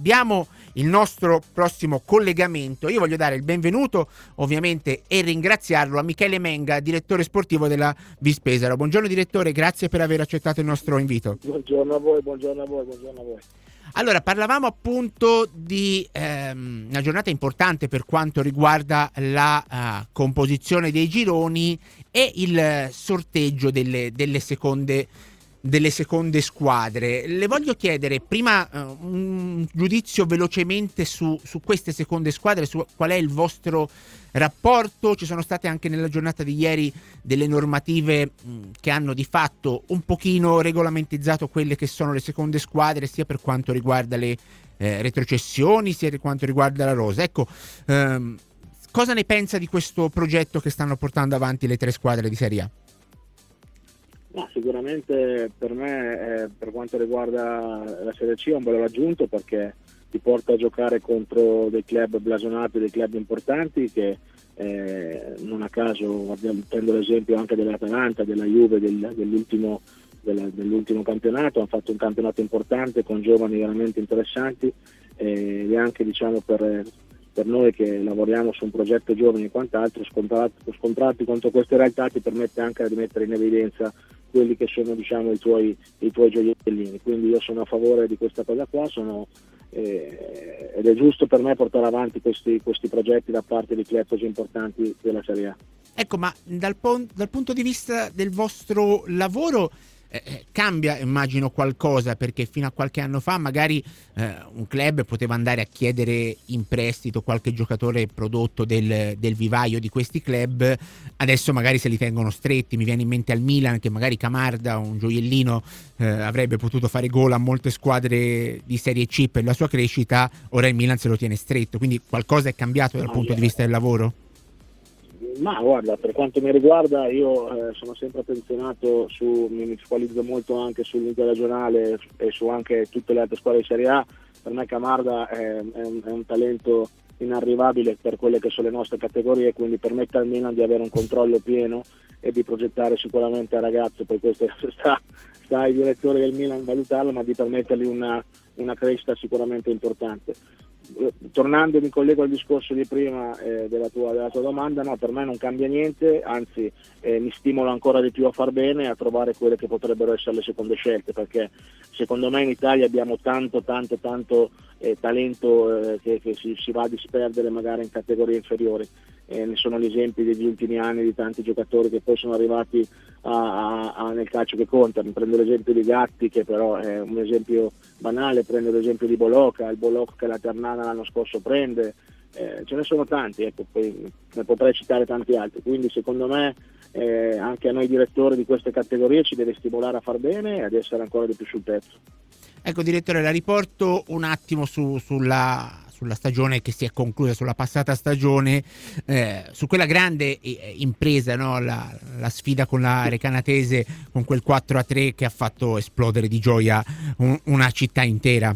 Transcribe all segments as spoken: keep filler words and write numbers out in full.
abbiamo il nostro prossimo collegamento. Io voglio dare il benvenuto ovviamente e ringraziarlo a Michele Menga, direttore sportivo della Vis Pesaro. Buongiorno direttore, grazie per aver accettato il nostro invito. Buongiorno a voi, buongiorno a voi, buongiorno a voi. Allora, parlavamo appunto di ehm, una giornata importante per quanto riguarda la uh, composizione dei gironi e il sorteggio delle, delle seconde delle seconde squadre. Le voglio chiedere prima uh, un giudizio velocemente su, su queste seconde squadre, su qual è il vostro rapporto. Ci sono state anche nella giornata di ieri delle normative mh, che hanno di fatto un pochino regolamentizzato quelle che sono le seconde squadre, sia per quanto riguarda le eh, retrocessioni, sia per quanto riguarda la rosa. Ecco, ehm, cosa ne pensa di questo progetto che stanno portando avanti le tre squadre di Serie A? No, sicuramente per me, eh, per quanto riguarda la Serie C, è un valore aggiunto perché ti porta a giocare contro dei club blasonati, dei club importanti che eh, non a caso, abbiamo, prendo l'esempio anche dell'Atalanta, della Juve, del, dell'ultimo, della, dell'ultimo campionato, hanno fatto un campionato importante con giovani veramente interessanti eh, e anche diciamo per... per noi che lavoriamo su un progetto giovane e quant'altro, scontrarti, scontrarti contro queste realtà ti permette anche di mettere in evidenza quelli che sono diciamo i tuoi, i tuoi gioiellini. Quindi io sono a favore di questa cosa qua, sono, eh, ed è giusto per me portare avanti questi, questi progetti da parte di club così importanti della Serie A. Ecco, ma dal, pon- dal punto di vista del vostro lavoro Eh, cambia immagino qualcosa, perché fino a qualche anno fa magari eh, un club poteva andare a chiedere in prestito qualche giocatore prodotto del, del vivaio di questi club, adesso magari se li tengono stretti. Mi viene in mente al Milan che magari Camarda, un gioiellino, eh, avrebbe potuto fare gol a molte squadre di Serie C per la sua crescita, ora il Milan se lo tiene stretto, quindi qualcosa è cambiato dal No, punto io... di vista del lavoro? Ma guarda, per quanto mi riguarda io eh, sono sempre attenzionato su, mi focalizzo molto anche sull'interregionale e su anche tutte le altre squadre di Serie A. Per me Camarda è, è, un, è un talento inarrivabile per quelle che sono le nostre categorie, quindi permette al Milan di avere un controllo pieno e di progettare sicuramente al ragazzo, poi questo sta, sta ai direttori del Milan valutarlo, ma di permettergli una, una crescita sicuramente importante. Tornando, mi collego al discorso di prima eh, della, tua, della tua domanda, no, per me non cambia niente, anzi eh, mi stimola ancora di più a far bene e a trovare quelle che potrebbero essere le seconde scelte, perché secondo me in Italia abbiamo tanto tanto tanto eh, talento eh, che, che si, si va a disperdere magari in categorie inferiori. Eh, ne sono gli esempi degli ultimi anni di tanti giocatori che poi sono arrivati a, a, a, nel calcio che conta. Prendo l'esempio di Gatti, che però è un esempio banale, prendo l'esempio di Bolocca, il Bolocca che la Ternana l'anno scorso prende, eh, ce ne sono tanti, ecco, poi ne potrei citare tanti altri, quindi secondo me eh, anche a noi direttori di queste categorie ci deve stimolare a far bene e ad essere ancora di più sul pezzo. Ecco direttore, la riporto un attimo su, sulla, sulla stagione che si è conclusa, sulla passata stagione, eh, su quella grande eh, impresa, no? la, la sfida con la Recanatese, con quel quattro a tre che ha fatto esplodere di gioia un, una città intera.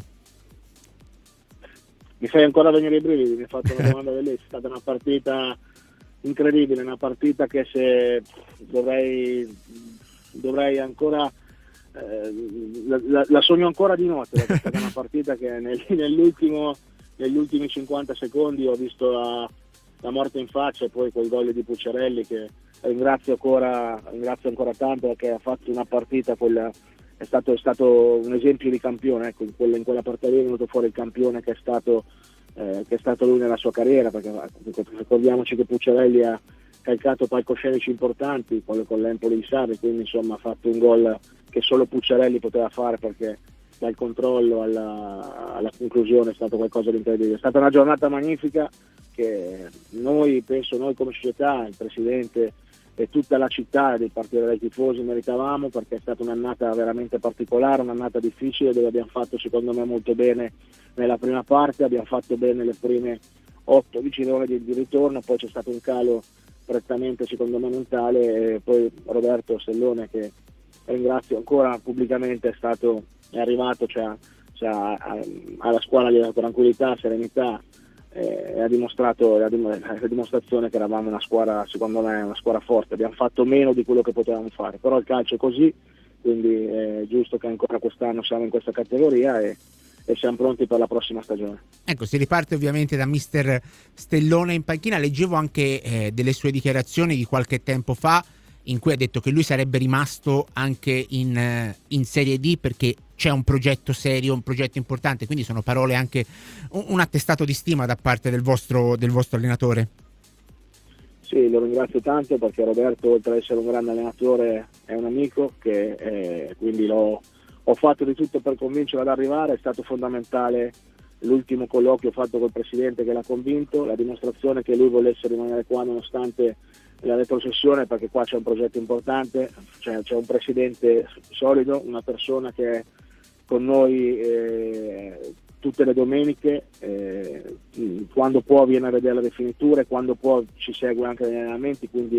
Mi fai ancora venire i brividi, mi hai fatto una domanda bellissima, è stata una partita incredibile, una partita che se dovrei, dovrei ancora... La, la, la sogno ancora di notte, perché è stata una partita che nel, nell'ultimo, negli ultimi cinquanta secondi ho visto la, la morte in faccia, e poi quel gol di Pucciarelli che ringrazio ancora, ringrazio ancora tanto, perché ha fatto una partita, quella, è, stato, è stato un esempio di campione, ecco, in, quella, in quella partita lì è venuto fuori il campione che è stato, eh, che è stato lui nella sua carriera, perché ricordiamoci che Pucciarelli ha calcato palcoscenici importanti con, con l'Empoli di Sarri, quindi insomma ha fatto un gol che solo Pucciarelli poteva fare, perché dal controllo alla, alla conclusione è stato qualcosa di incredibile. È stata una giornata magnifica che noi, penso noi come società, il Presidente e tutta la città dei partiti dei tifosi meritavamo, perché è stata un'annata veramente particolare, un'annata difficile, dove abbiamo fatto secondo me molto bene nella prima parte, abbiamo fatto bene le prime otto dieci ore di, di ritorno, poi c'è stato un calo prettamente secondo me mentale, e poi Roberto Stellone, che ringrazio ancora pubblicamente, è stato è arrivato, cioè, cioè, alla squadra di tranquillità, serenità, eh, e ha dimostrato la, la dimostrazione che eravamo una squadra, secondo me una squadra forte. Abbiamo fatto meno di quello che potevamo fare, però il calcio è così, quindi è giusto che ancora quest'anno siamo in questa categoria, e, e siamo pronti per la prossima stagione. Ecco, si riparte ovviamente da mister Stellone in panchina. Leggevo anche eh, delle sue dichiarazioni di qualche tempo fa in cui ha detto che lui sarebbe rimasto anche in, eh, in Serie D perché c'è un progetto serio, un progetto importante, quindi sono parole anche un, un attestato di stima da parte del vostro, del vostro allenatore. Sì, lo ringrazio tanto perché Roberto, oltre ad essere un grande allenatore, è un amico che eh, quindi l'ho, ho fatto di tutto per convincerlo ad arrivare. È stato fondamentale l'ultimo colloquio fatto col presidente che l'ha convinto, la dimostrazione che lui volesse rimanere qua nonostante la retrocessione, perché qua c'è un progetto importante, c'è, c'è un presidente solido, una persona che è con noi eh, tutte le domeniche, eh, quando può viene a vedere le rifiniture, quando può ci segue anche negli allenamenti, quindi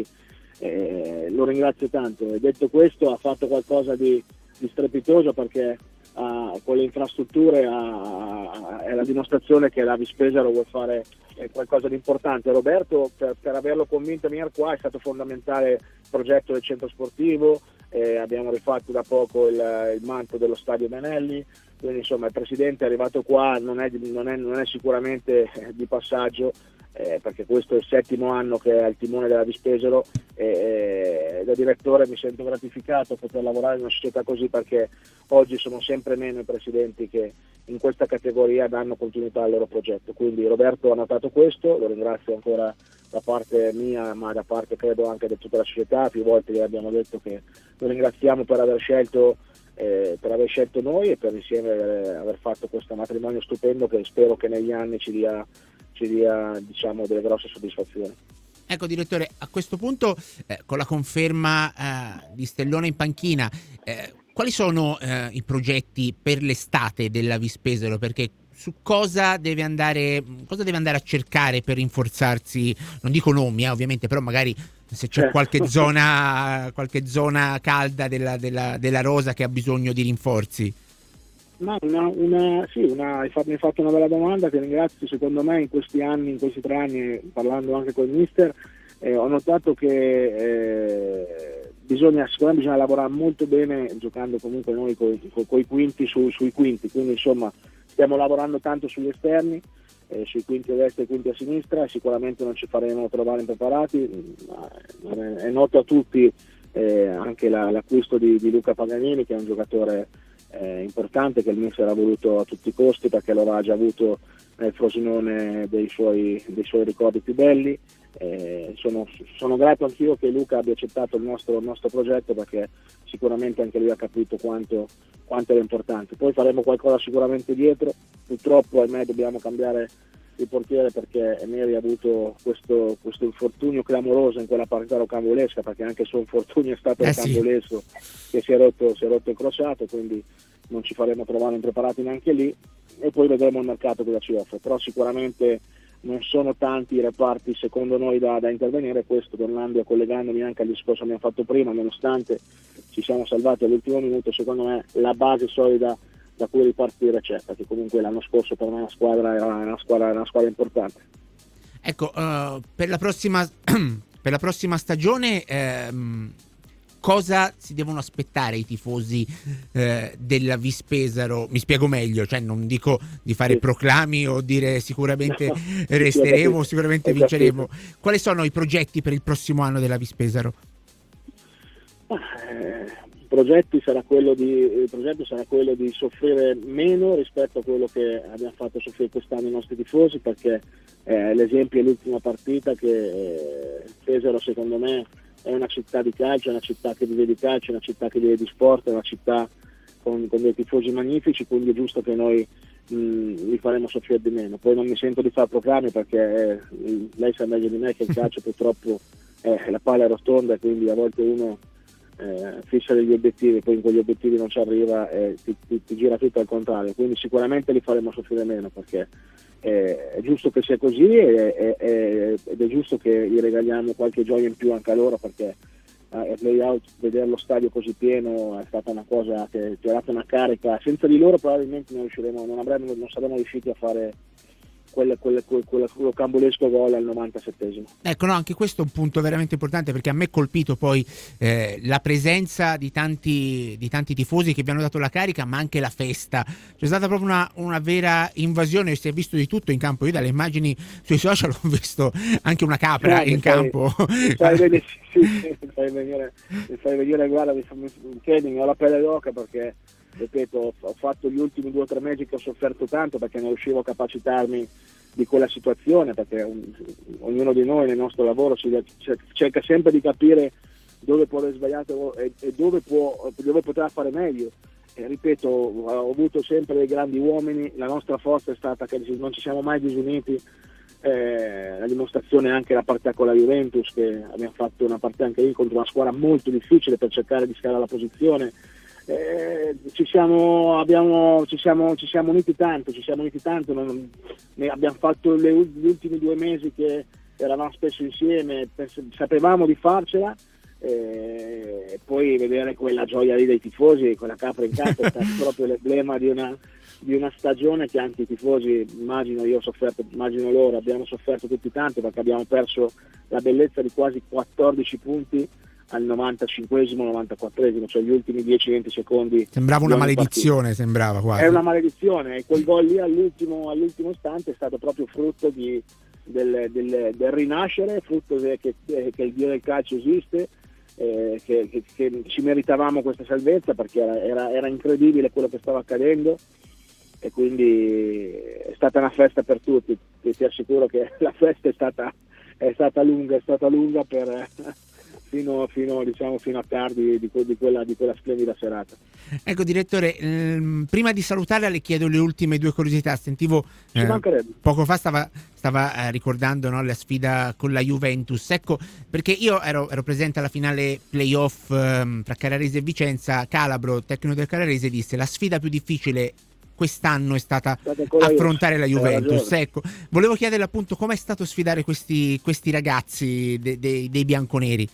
eh, lo ringrazio tanto. E detto questo, ha fatto qualcosa di, di strepitoso perché uh, con le infrastrutture uh, è la dimostrazione che la Vispesaro vuole fare eh, qualcosa di importante. Roberto, per, per averlo convinto a venire qua, è stato fondamentale il progetto del centro sportivo, eh, abbiamo rifatto da poco il, il manto dello stadio Benelli, quindi insomma il presidente è arrivato qua, non è, non è, non è sicuramente di passaggio, eh, perché questo è il settimo anno che è al timone della Vispesaro, e eh, da direttore mi sento gratificato a poter lavorare in una società così, perché oggi sono sempre meno i presidenti che in questa categoria danno continuità al loro progetto. Quindi Roberto ha notato questo, lo ringrazio ancora da parte mia, ma da parte credo anche di tutta la società. Più volte gli abbiamo detto che lo ringraziamo per aver scelto eh, per aver scelto noi e per insieme aver, aver fatto questo matrimonio stupendo che spero che negli anni ci dia, ci dia diciamo delle grosse soddisfazioni. Ecco direttore, a questo punto eh, con la conferma eh, di Stellone in panchina, eh, quali sono eh, i progetti per l'estate della Vispesaro? Perché su cosa deve andare, cosa deve andare a cercare per rinforzarsi? Non dico nomi, eh, ovviamente, però magari se c'è qualche zona, qualche zona calda della, della, della rosa che ha bisogno di rinforzi. Ma una, una, sì, una, mi hai fatto una bella domanda, ti ringrazio. Secondo me in questi anni, in questi tre anni, parlando anche con il mister, eh, ho notato che eh, bisogna, secondo me bisogna lavorare molto bene giocando comunque noi con i quinti su, sui quinti, quindi insomma stiamo lavorando tanto sugli esterni, eh, sui quinti a destra e quinti a sinistra. Sicuramente non ci faremo trovare impreparati, ma è, è noto a tutti eh, anche la, l'acquisto di, di Luca Paganini, che è un giocatore eh, importante che il mister ha voluto a tutti i costi perché lo aveva già avuto nel Frosinone dei suoi, dei suoi ricordi più belli. Eh, sono, sono grato anch'io che Luca abbia accettato il nostro, il nostro progetto, perché sicuramente anche lui ha capito quanto, quanto era importante. Poi faremo qualcosa sicuramente dietro. Purtroppo ahimè dobbiamo cambiare il portiere perché Neri ha avuto questo, questo infortunio clamoroso in quella partita rocambolesca, perché anche il suo infortunio è stato eh rocambolesco, sì. che si è rotto, si è rotto il crociato, quindi non ci faremo trovare impreparati neanche lì, e poi vedremo il mercato cosa ci offre. Però sicuramente non sono tanti i reparti secondo noi da, da intervenire. Questo, tornando e collegandomi anche al discorso che abbiamo fatto prima, nonostante ci siamo salvati all'ultimo minuto, secondo me la base solida da cui ripartire c'è, perché comunque l'anno scorso per me la squadra era una squadra, una squadra importante. Ecco, uh, per la prossima per la prossima stagione ehm, cosa si devono aspettare i tifosi eh, della Vispesaro? Mi spiego meglio, cioè non dico di fare sì. proclami o dire sicuramente resteremo, sicuramente vinceremo. Quali sono i progetti per il prossimo anno della Vispesaro? Eh, progetti sarà quello di, il progetto sarà quello di soffrire meno rispetto a quello che abbiamo fatto soffrire quest'anno i nostri tifosi, perché eh, l'esempio è l'ultima partita che eh, Pesaro secondo me è una città di calcio, è una città che vive di calcio, è una città che vive di sport, è una città con, con dei tifosi magnifici, quindi è giusto che noi mh, li faremo soffrire di meno. Poi non mi sento di fare proclami perché eh, lei sa meglio di me che il calcio purtroppo eh, la palla è rotonda e quindi a volte uno eh, fissa degli obiettivi, poi in quegli obiettivi non ci arriva e ti, ti, ti gira tutto al contrario, quindi sicuramente li faremo soffrire meno, perché eh, è giusto che sia così e, e, e, ed è giusto che gli regaliamo qualche gioia in più anche a loro, perché eh, a play-out vedere lo stadio così pieno è stata una cosa che ti ha dato una carica. Senza di loro probabilmente non riusciremo, non, avremmo, non saremmo riusciti a fare quel, quel, quel, quel, quello cambolesco gol al novantasettesimo. Ecco, no, anche questo è un punto veramente importante, perché a me è colpito poi eh, la presenza di tanti, di tanti tifosi che vi hanno dato la carica, ma anche la festa. C'è stata proprio una, una vera invasione, si è visto di tutto in campo. Io dalle immagini sui social ho visto anche una capra eh, in fai, campo. Mi fai venire, sì, sì, mi fai venire, mi fai venire guarda, mi, mi, mi ho la pelle d'oca, perché ripeto, ho fatto gli ultimi due o tre mesi che ho sofferto tanto, perché non riuscivo a capacitarmi di quella situazione, perché un, ognuno di noi nel nostro lavoro si, cerca sempre di capire dove può aver sbagliato e, e dove, può, dove potrà fare meglio. E ripeto, ho avuto sempre dei grandi uomini, la nostra forza è stata che non ci siamo mai disuniti, eh, la dimostrazione è anche la partita con la Juventus, che abbiamo fatto una partita anche lì contro una squadra molto difficile per cercare di scalare la posizione. Eh, ci siamo abbiamo ci siamo ci siamo uniti tanto ci siamo uniti tanto non, ne abbiamo fatto le, gli ultimi due mesi che eravamo spesso insieme, pens- sapevamo di farcela, e eh, poi vedere quella gioia lì dei tifosi, quella capra in campo è stato proprio l'emblema di una di una stagione che anche i tifosi, immagino, io ho sofferto, immagino loro, abbiamo sofferto tutti tanto, perché abbiamo perso la bellezza di quasi quattordici punti al novantacinquesimo novantaquattresimo, cioè gli ultimi dieci venti secondi. Sembrava una maledizione, partita. Sembrava quasi. È una maledizione, e quel gol lì all'ultimo, all'ultimo istante è stato proprio frutto di, del, del, del rinascere, frutto de, che, che il Dio del calcio esiste, eh, che, che, che ci meritavamo questa salvezza, perché era, era, era incredibile quello che stava accadendo, e quindi è stata una festa per tutti. Ti, ti assicuro che la festa è stata, è stata lunga, è stata lunga per... Fino, fino, diciamo, fino a tardi di, di, quella, di quella splendida serata. Ecco, direttore, ehm, prima di salutarla le chiedo le ultime due curiosità. Sentivo eh, poco fa stava, stava eh, ricordando, no, la sfida con la Juventus. Ecco, perché io ero, ero presente alla finale playoff ehm, tra Carrarese e Vicenza. Calabro, tecnico del Carrarese, disse: la sfida più difficile quest'anno è stata affrontare la Juventus. Ecco, volevo chiederle appunto com'è stato sfidare questi, questi ragazzi de, de, dei bianconeri.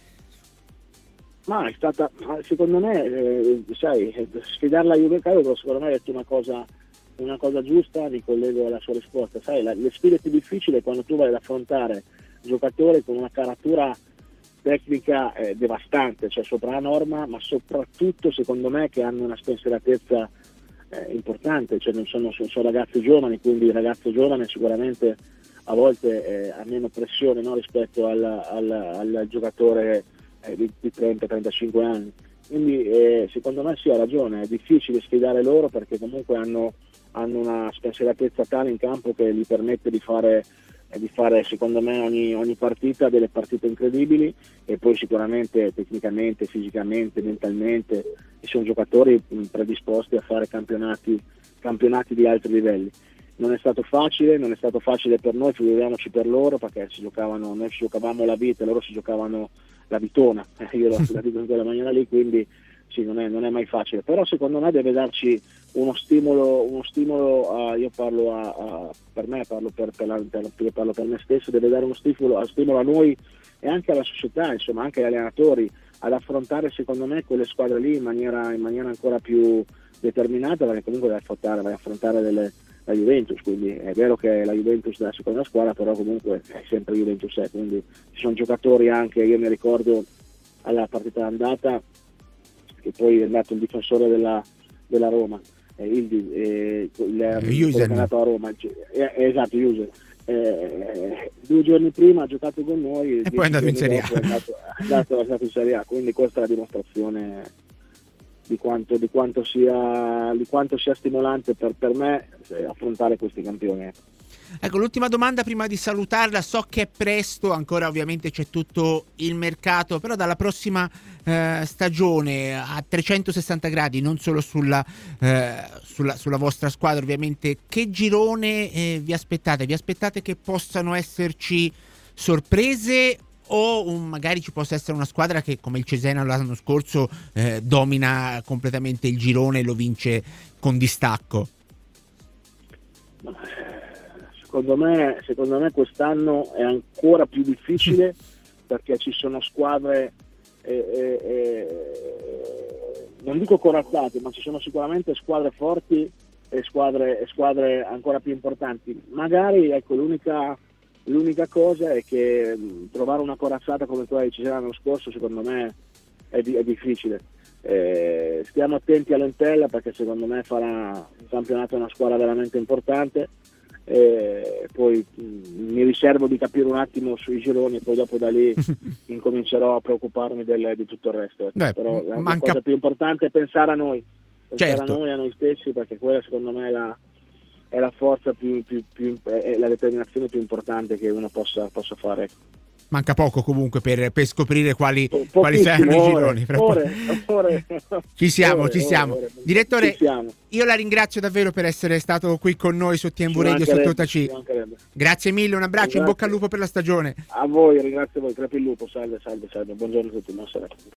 Ma è stata, secondo me, eh, sai, sfidare la Juventus, secondo me, è detto una cosa, una cosa giusta, mi collego alla sua risposta. Sai, la, le sfide più difficili è quando tu vai ad affrontare giocatori con una caratura tecnica eh, devastante, cioè sopra la norma, ma soprattutto, secondo me, che hanno una spensieratezza eh, importante, cioè non sono, sono ragazzi giovani, quindi il ragazzo giovane sicuramente a volte eh, ha meno pressione, no, rispetto al, al, al giocatore di trenta trentacinque anni, quindi eh, secondo me sì, ha ragione, è difficile sfidare loro, perché comunque hanno, hanno una spensieratezza tale in campo che gli permette di fare, eh, di fare secondo me ogni, ogni partita delle partite incredibili, e poi sicuramente tecnicamente, fisicamente, mentalmente sono giocatori predisposti a fare campionati, campionati di altri livelli. Non è stato facile, non è stato facile per noi, figuriamoci per loro, perché si giocavano, noi ci giocavamo la vita e loro si giocavano la vitona, eh, io la dico in quella maniera lì, quindi sì, non è, non è mai facile, però secondo me deve darci uno stimolo, uno stimolo a, io parlo a, a, per me, parlo per, per, la, per, parlo per me stesso, deve dare uno stimolo, a, stimolo a noi e anche alla società, insomma anche agli allenatori, ad affrontare secondo me quelle squadre lì in maniera, in maniera ancora più determinata, perché comunque vai a affrontare, vai a affrontare delle, la Juventus, quindi è vero che la Juventus è la seconda squadra, però comunque è sempre Juventus è, quindi ci sono giocatori anche, io mi ricordo alla partita andata che poi è andato il difensore della, della Roma, eh, il, eh, il, il è andato a Roma, eh, esatto, User. Eh, due giorni prima ha giocato con noi e poi è andato in Serie A, è andato, è andato, è andato in Serie A, quindi questa è la dimostrazione di quanto, di quanto sia di quanto sia stimolante per, per me affrontare questi campioni. Ecco, l'ultima domanda prima di salutarla, so che è presto, ancora ovviamente c'è tutto il mercato, però dalla prossima eh, stagione a trecentosessanta gradi, non solo sulla, eh, sulla, sulla vostra squadra ovviamente, che girone eh, vi aspettate? Vi aspettate che possano esserci sorprese, o un, magari ci possa essere una squadra che come il Cesena l'anno scorso eh, domina completamente il girone e lo vince con distacco? Secondo me, secondo me quest'anno è ancora più difficile perché ci sono squadre eh, eh, non dico corazzate, ma ci sono sicuramente squadre forti e squadre, e squadre ancora più importanti. Magari, ecco, l'unica, l'unica cosa è che mh, trovare una corazzata come quella di Cesena l'anno scorso, secondo me è, di, è difficile. Eh, stiamo attenti all'Entella, perché secondo me farà un campionato una squadra veramente importante. Eh, poi mh, mi riservo di capire un attimo sui gironi e poi dopo da lì incomincerò a preoccuparmi del, di tutto il resto. Beh, Però la, manca... la cosa più importante è pensare a noi, pensare certo. a noi, a noi stessi, perché quella secondo me è la, è la forza più, più, più è la determinazione più importante che uno possa, possa fare. Manca poco comunque per, per scoprire quali, Po- quali saranno i gironi. Ore, ore, ci siamo, ore, ci siamo. ore, Direttore, ci siamo. Io la ringrazio davvero per essere stato qui con noi su T M V Ci Radio mancherebbe, sotto Taci. ci mancherebbe. Grazie mille, un abbraccio, Grazie. in bocca al lupo per la stagione. A voi, ringrazio voi, crepi il lupo, salve, salve, salve, buongiorno a tutti, buona serata.